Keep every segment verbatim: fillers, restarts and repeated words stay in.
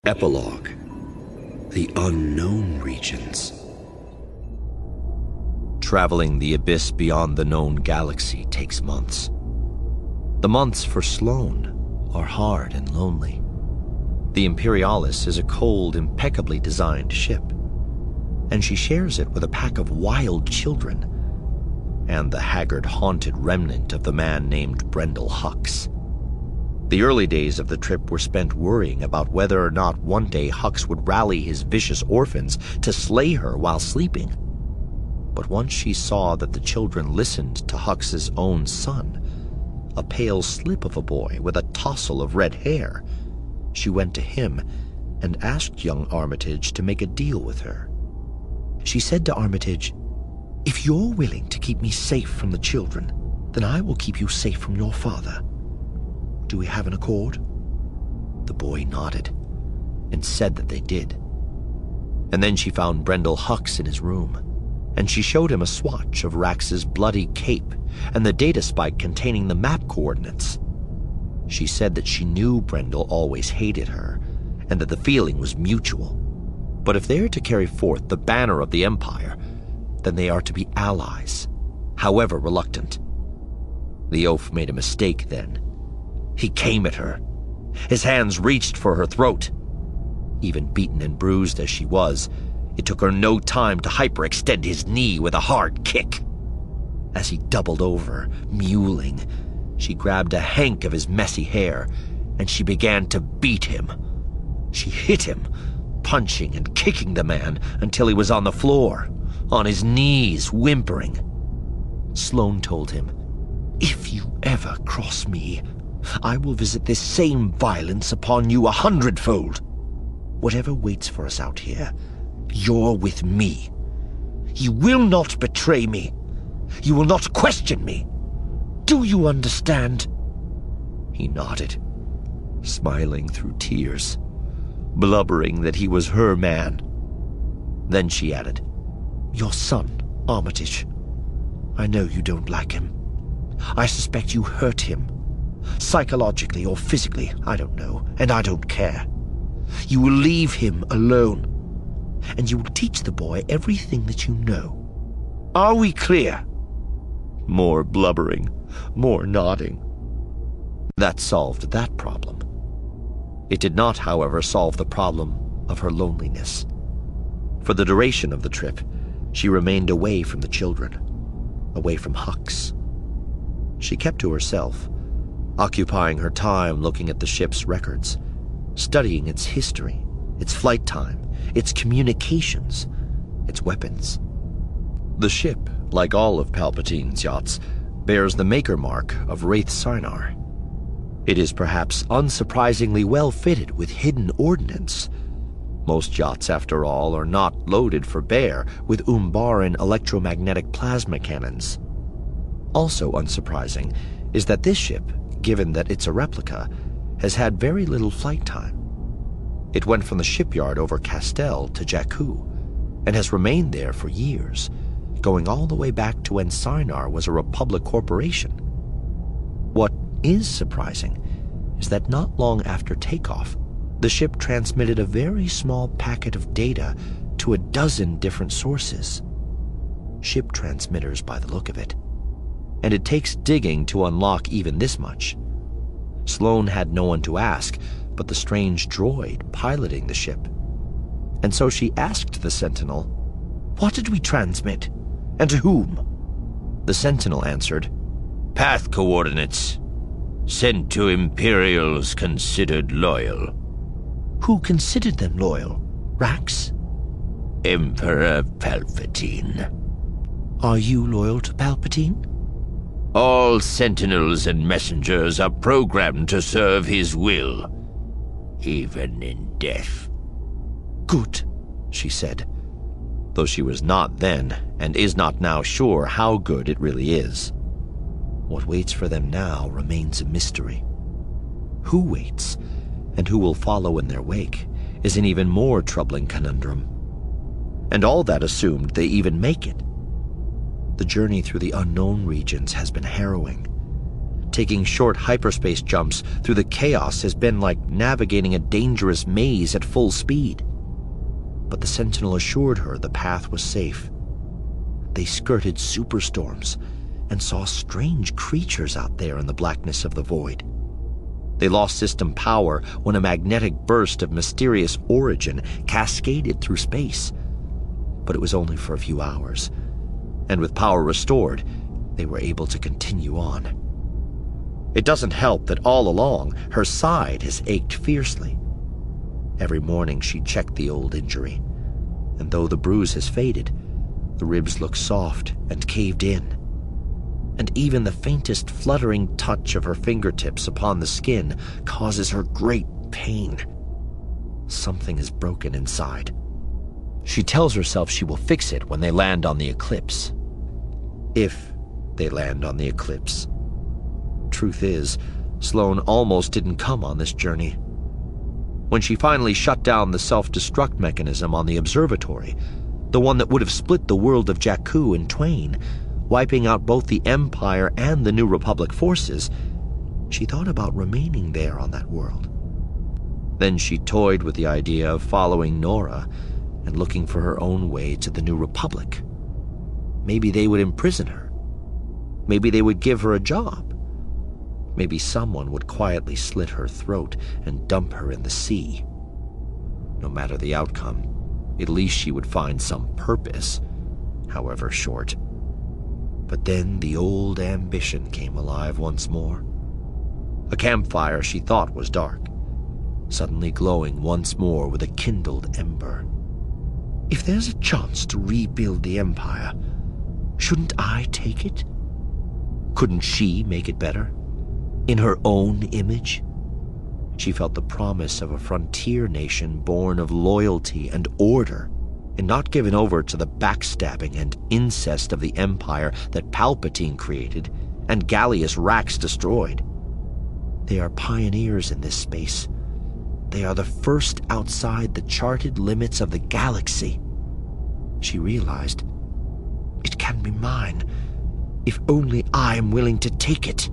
Epilogue: The Unknown Regions. Traveling the abyss beyond the known galaxy takes months. The months for Sloane are hard and lonely. The Imperialis is a cold, impeccably designed ship, and she shares it with a pack of wild children and the haggard, haunted remnant of the man named Brendel Hux. The early days of the trip were spent worrying about whether or not one day Hux would rally his vicious orphans to slay her while sleeping. But once she saw that the children listened to Hux's own son, a pale slip of a boy with a tousle of red hair, she went to him and asked young Armitage to make a deal with her. She said to Armitage, "If you're willing to keep me safe from the children, then I will keep you safe from your father. Do we have an accord?" The boy nodded and said that they did. And then she found Brendel Hux in his room, and she showed him a swatch of Rax's bloody cape and the data spike containing the map coordinates. She said that she knew Brendel always hated her, and that the feeling was mutual. But if they are to carry forth the banner of the Empire, then they are to be allies, however reluctant. The oaf made a mistake then. He came at her. His hands reached for her throat. Even beaten and bruised as she was, it took her no time to hyperextend his knee with a hard kick. As he doubled over, mewling, she grabbed a hank of his messy hair, and she began to beat him. She hit him, punching and kicking the man until he was on the floor, on his knees, whimpering. Sloane told him, "If you ever cross me, I will visit this same violence upon you a hundredfold. Whatever waits for us out here, you're with me. You will not betray me. You will not question me. Do you understand?" He nodded, smiling through tears, blubbering that he was her man. Then she added, "Your son, Armitage. I know you don't like him. I suspect you hurt him. Psychologically or physically, I don't know, and I don't care. You will leave him alone, and you will teach the boy everything that you know. Are we clear?" More blubbering, more nodding. That solved that problem. It did not, however, solve the problem of her loneliness. For the duration of the trip, she remained away from the children, away from Hux. She kept to herself, occupying her time looking at the ship's records, studying its history, its flight time, its communications, its weapons. The ship, like all of Palpatine's yachts, bears the maker mark of Wraith Sinar. It is perhaps unsurprisingly well fitted with hidden ordnance. Most yachts, after all, are not loaded for bear with Umbaran electromagnetic plasma cannons. Also unsurprising is that this ship, given that it's a replica, has had very little flight time. It went from the shipyard over Castel to Jakku, and has remained there for years, going all the way back to when Sinar was a Republic corporation. What is surprising is that not long after takeoff, the ship transmitted a very small packet of data to a dozen different sources. Ship transmitters by the look of it. And it takes digging to unlock even this much. Sloane had no one to ask but the strange droid piloting the ship. And so she asked the Sentinel, "What did we transmit? And to whom?" The Sentinel answered, "Path coordinates. Sent to Imperials considered loyal." "Who considered them loyal? Rax?" "Emperor Palpatine." "Are you loyal to Palpatine?" "All sentinels and messengers are programmed to serve his will, even in death." "Good," she said, though she was not then, and is not now sure how good it really is. What waits for them now remains a mystery. Who waits, and who will follow in their wake, is an even more troubling conundrum. And all that assumed they even make it. The journey through the unknown regions has been harrowing. Taking short hyperspace jumps through the chaos has been like navigating a dangerous maze at full speed. But the Sentinel assured her the path was safe. They skirted superstorms and saw strange creatures out there in the blackness of the void. They lost system power when a magnetic burst of mysterious origin cascaded through space. But it was only for a few hours, and with power restored, they were able to continue on. It doesn't help that all along her side has ached fiercely. Every morning she checked the old injury, and though the bruise has faded, the ribs look soft and caved in. And even the faintest fluttering touch of her fingertips upon the skin causes her great pain. Something is broken inside. She tells herself she will fix it when they land on the Eclipse. If they land on the Eclipse. Truth is, Sloane almost didn't come on this journey. When she finally shut down the self-destruct mechanism on the observatory, the one that would have split the world of Jakku in twain, wiping out both the Empire and the New Republic forces, she thought about remaining there on that world. Then she toyed with the idea of following Nora and looking for her own way to the New Republic. Maybe they would imprison her. Maybe they would give her a job. Maybe someone would quietly slit her throat and dump her in the sea. No matter the outcome, at least she would find some purpose, however short. But then the old ambition came alive once more. A campfire she thought was dark, suddenly glowing once more with a kindled ember. If there's a chance to rebuild the Empire, shouldn't I take it? Couldn't she make it better? In her own image? She felt the promise of a frontier nation born of loyalty and order, and not given over to the backstabbing and incest of the Empire that Palpatine created and Gallius Rax destroyed. They are pioneers in this space. They are the first outside the charted limits of the galaxy. She realized, it can be mine, if only I am willing to take it.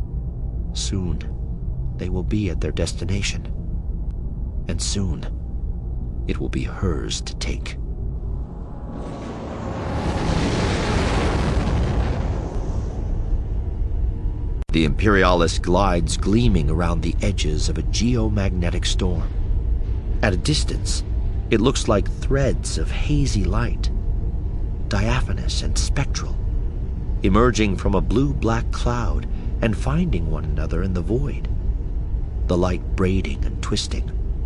Soon, they will be at their destination. And soon, it will be hers to take. The Imperialis glides gleaming around the edges of a geomagnetic storm. At a distance, it looks like threads of hazy light, diaphanous and spectral, emerging from a blue-black cloud and finding one another in the void, the light braiding and twisting.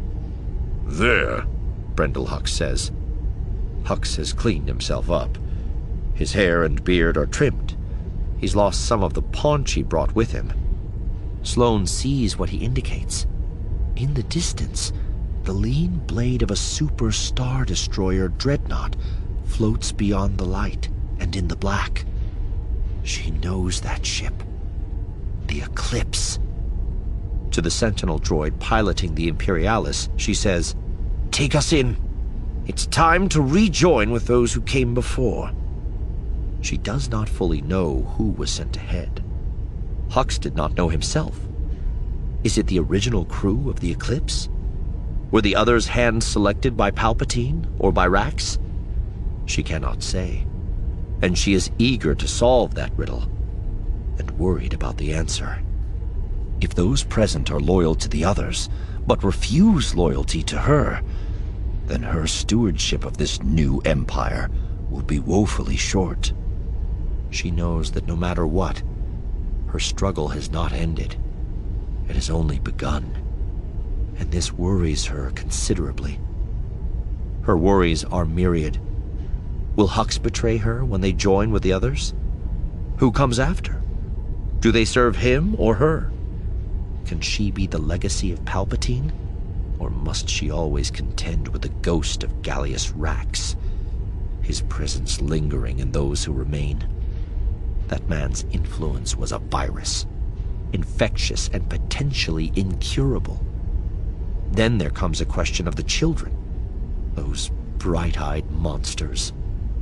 There, Brendel Hux says. Hux has cleaned himself up. His hair and beard are trimmed. He's lost some of the paunch he brought with him. Sloane sees what he indicates. In the distance, the lean blade of a super star destroyer dreadnought floats beyond the light and in the black. She knows that ship. The Eclipse. To the Sentinel droid piloting the Imperialis, she says, "Take us in. It's time to rejoin with those who came before." She does not fully know who was sent ahead. Hux did not know himself. Is it the original crew of the Eclipse? Were the others hand-selected by Palpatine or by Rax? She cannot say, and she is eager to solve that riddle, and worried about the answer. If those present are loyal to the others, but refuse loyalty to her, then her stewardship of this new empire will be woefully short. She knows that no matter what, her struggle has not ended. It has only begun, and this worries her considerably. Her worries are myriad. Will Hux betray her when they join with the others? Who comes after? Do they serve him or her? Can she be the legacy of Palpatine? Or must she always contend with the ghost of Gallius Rax, his presence lingering in those who remain? That man's influence was a virus, infectious and potentially incurable. Then there comes a question of the children, those bright-eyed monsters.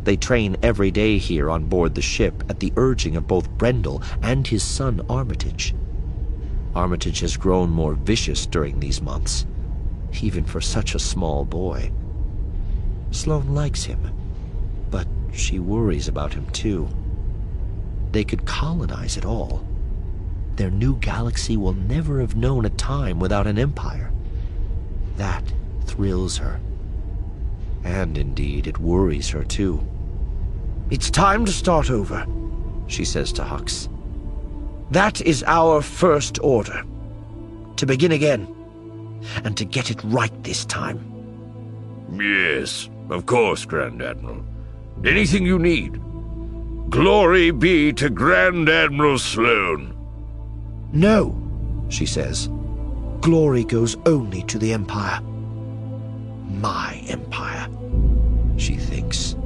They train every day here on board the ship at the urging of both Brendel and his son Armitage. Armitage has grown more vicious during these months, even for such a small boy. Sloane likes him, but she worries about him too. They could colonize it all. Their new galaxy will never have known a time without an empire. That thrills her. And indeed, it worries her too. "It's time to start over," she says to Hux. "That is our first order. To begin again, and to get it right this time." Yes, of course, Grand Admiral. Anything you need. Glory be to Grand Admiral Sloane. "No," she says. "Glory goes only to the Empire. My Empire," she thinks.